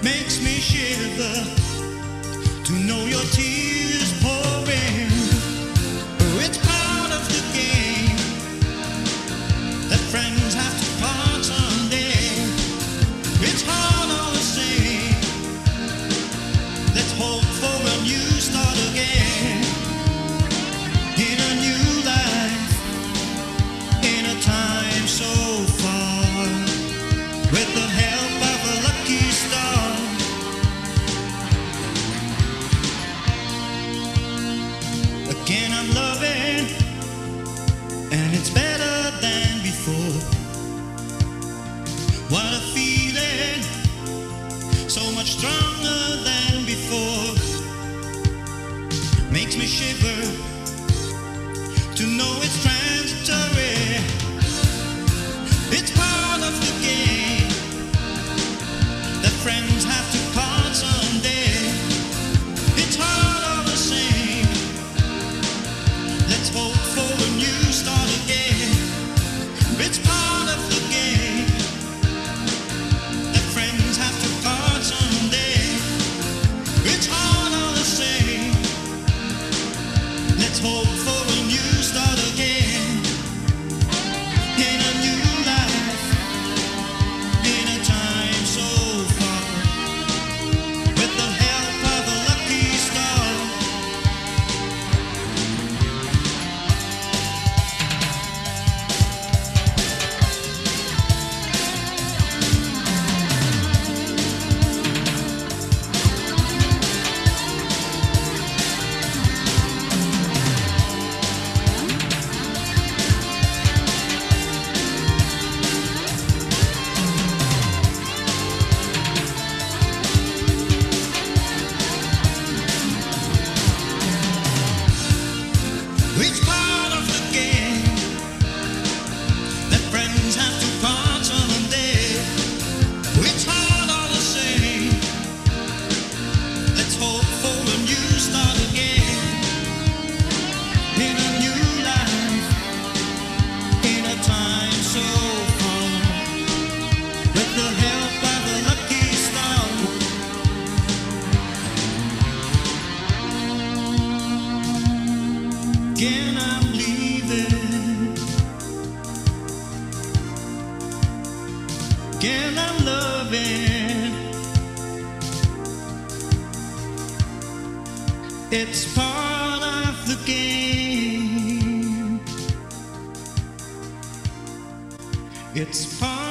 makes me shiver to know your tears pouring. It's part of the game that friends have to part someday. It's hard all the same. Let's hope for a new start again, in a new life, in a time so far, with the help of a lucky star. Again I'm loving, and it's better than before. What a feeling, so much stronger than before. Makes me shiver to know it's transitory. It's part of the game that friends have to part someday. It's hard all the same. Let's hope for a new start again. It's part of the game that friends have to part someday. It's hard all the same. Let's hope for a new start again, in a new life, in a time so far, with the help of a lucky star. It's part of the game that friends have to part someday. It's hard all the same. Let's hope for a new start again, in a new life, in a time so far, with the help of a lucky star. Again I'm leaving, again I'm loving. It's part of the game. It's part